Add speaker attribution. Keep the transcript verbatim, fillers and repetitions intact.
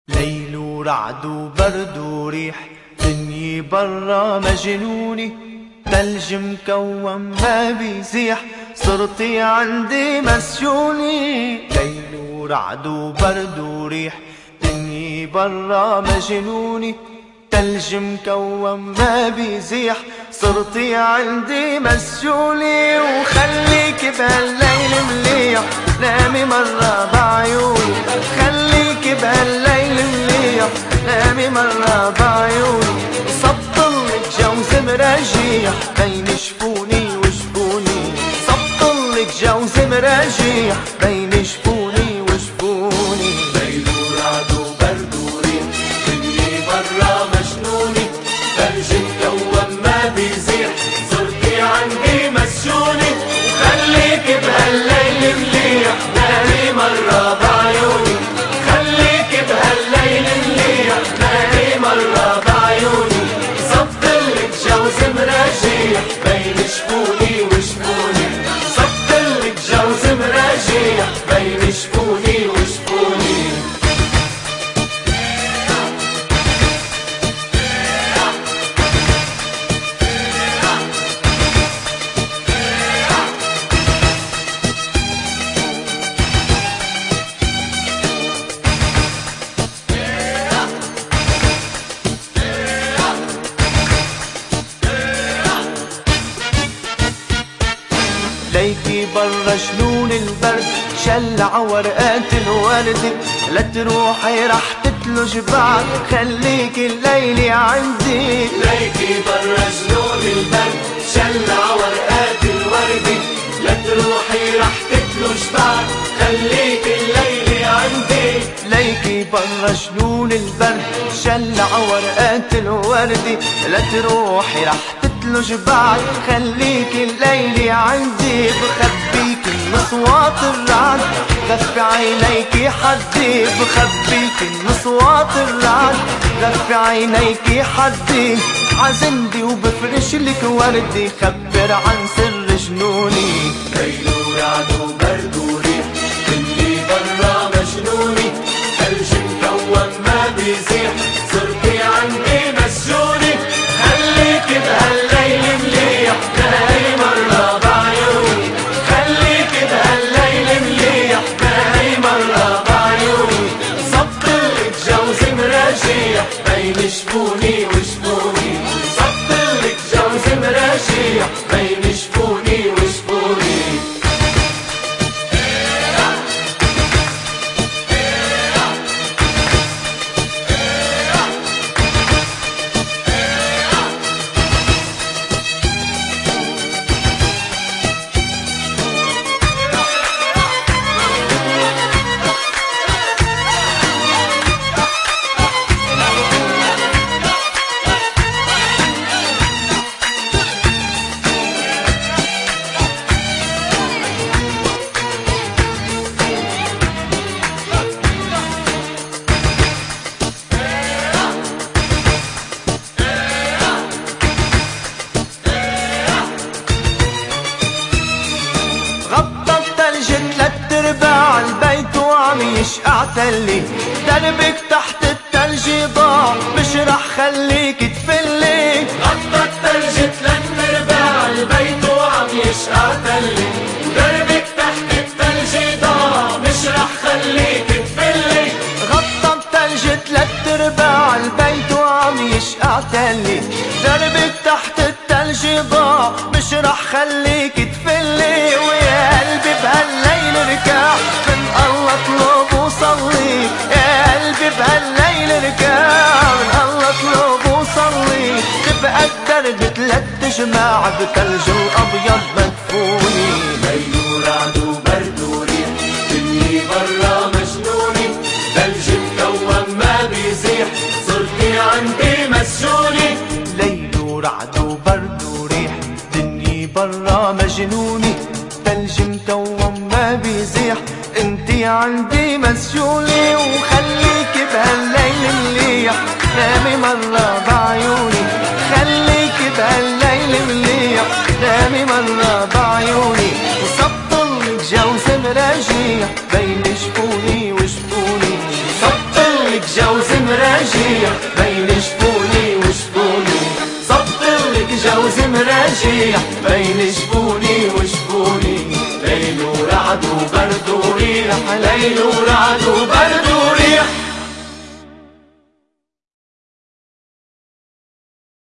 Speaker 1: ليل ورعد وبرد وريح، دنيا برا مجنوني، تلج مكوم ما بيزيح، صرتي عندي مسجوني. ليل ورعد وبرد وريح، دنيا برا مجنوني، تلج مكوم ما بيزيح، صرتي عندي مسجوني. وخليك بهالليل مليح، نامي مرة بعيوني، خليك بهالليل مليح، نامي مرة بعيوني. صبطلك جوز مراجيح بين شفوني وشفوني، صبطلك جوز مراجيح بين شفوني وشفوني.
Speaker 2: ليل ورعد وبرد وريح، دنيا برا مجنوني، ثلج مكوم ما بيزيح، صرتي عندي مسجوني. وخليك بهالليل مليح، نامي مرة بعيوني، خليك بهالليل مليح، نامي مرة بعيوني. صبتلك جوز مراجيح بين شفوني وشفوني، صبتلك جوز مراجيح بين شفوني وشفوني.
Speaker 1: ليكي برا جنون البرد، شلع ورقات الورد، لا تروحي رح تتلج بعد، خليكي الليلة عندي.
Speaker 2: ليكي برا جنون البرد، شلع ورقات الورد، لا تروحي رح تتلج بعد، خليكي الليلة عندي.
Speaker 1: ليكي برا جنون البرد، شلع ورقات الورد، لا تروحي رح تتلج بعد، خليكي الليلة عندي. بخبيك من صوت الرعد، غفي عينيكي حدي، بخبيك من صوت الرعد، غفي عينيكي حدي. عزندي وبفرش لك وردي، خبر عن سر جنوني.
Speaker 2: ليل ورعد وبرد وريح، دنيا برا مجنوني، ثلج مكوم ما بيزيح، صرتي عندي مسجوني. خليك بهالليل مليح، نامي مرة بعيوني، خليك بهالليل مليح، نامي مرة بعيوني. صبتلك جوز مراجيح بين شفوني وشفوني، صبتلك جوز مراجيح بين شفوني وشفوني.
Speaker 1: البيت وعم يشقع تلي، دربك تحت التلج ضاع، مش رح خليك تفلي.
Speaker 2: غطى التلج تلات ارباع البيت وعم يشقع تلي، دربك تحت التلج ضاع، مش رح خليك تفلي.
Speaker 1: غطى التلج تلات ارباع البيت وعم يشقع تلي، دربك تحت التلج ضاع، مش رح خليك تفلي. ويا قلبي بهالليل اركع، من الله اطلب وصلي، يا قلبي بهالليل اركع، من الله اطلب وصلي. تبقى الدرب تلات جماع بتلج الابيض مدفوني.
Speaker 2: ليل ورعد وبرد وريح، دنيا برا مجنوني، ثلج مكوم ما بيزيح، صرتي عندي مسجوني.
Speaker 1: ليل ورعد وبرد وريح، دنيا برا مجنوني، تلج مكوم ما بيزيح، انتي عندي مسجوني. وخليك بهالليل مليح، نامي مرة بعيوني، خليك بهالليل مليح، نامي مرة بعيوني. وصبطلك جوز مراجيح بين شفوني وشفوني، صبطلك جوز مراجيح بين جفوني وجفوني، صبتلك جوز مراجيح بين جفوني وجفوني، ليل ورعد وبرد وريح، ليل ورعد وبرد وريح.